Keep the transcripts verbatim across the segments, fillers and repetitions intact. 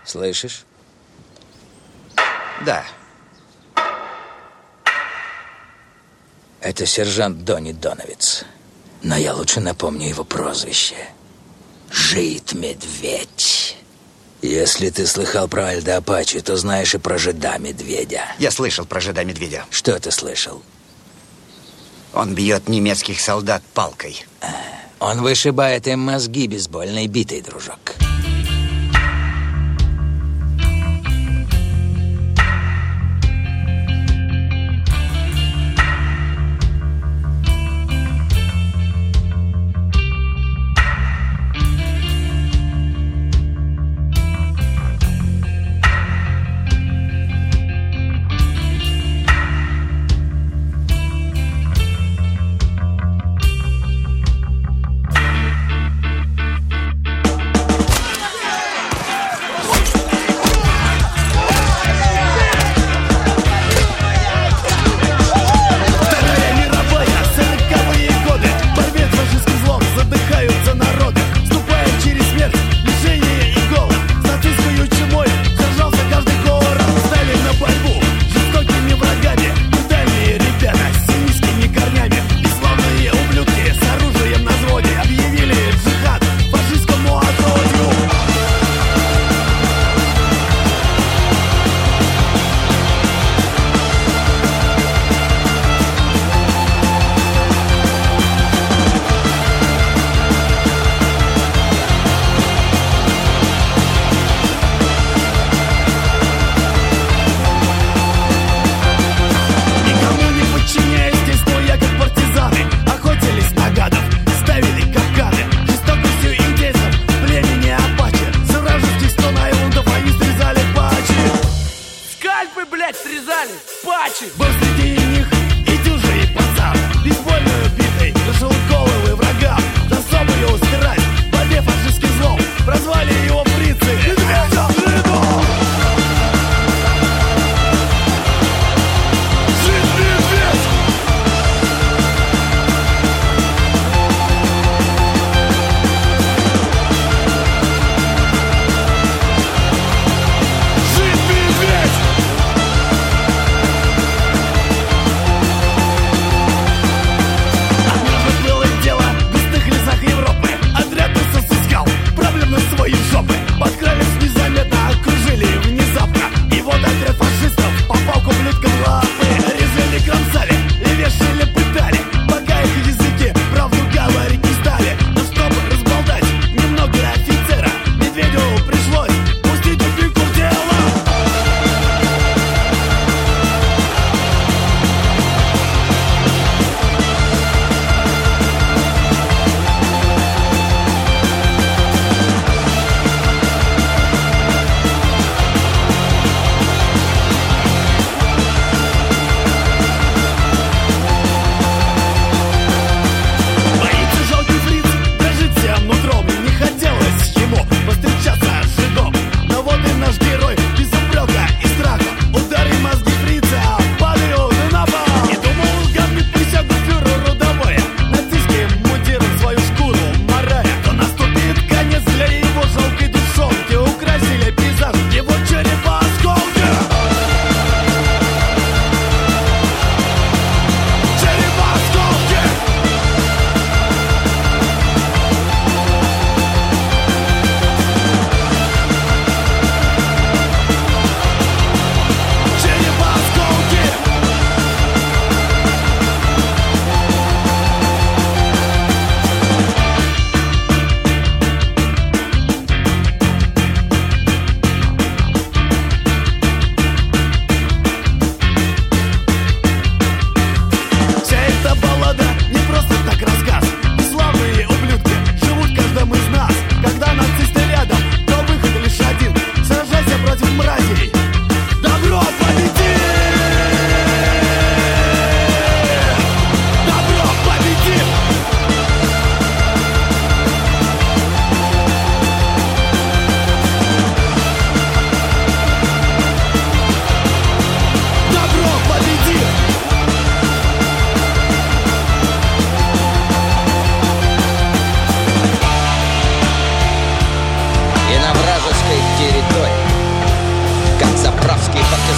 Слышишь? Да. Это сержант Донни Доновиц. Но я лучше напомню его прозвище. Жид-медведь. Если ты слыхал про Альда Апачи, то знаешь и про Жида-медведя. Я слышал про Жида-медведя. Что ты слышал? Он бьет немецких солдат палкой. Он вышибает им мозги бейсбольной битой, дружок.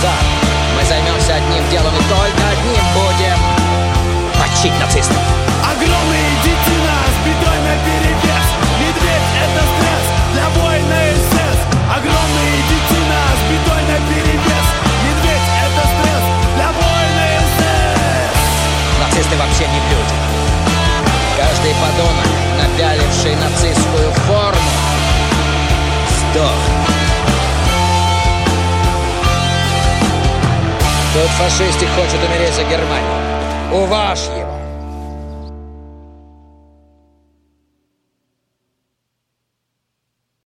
назад. Мы займемся одним делом и только одним будем мочить нацистов. Огромные детина с бедой наперевес. Медведь — это стресс для воина СС. Огромные детина с бедой наперевес. Медведь — это стресс для воина СС. Нацисты вообще не люди. Каждый подонок, напяливший нацистскую форму, сдох. Тот фашистик хочет умереть за Германию. Уважь его!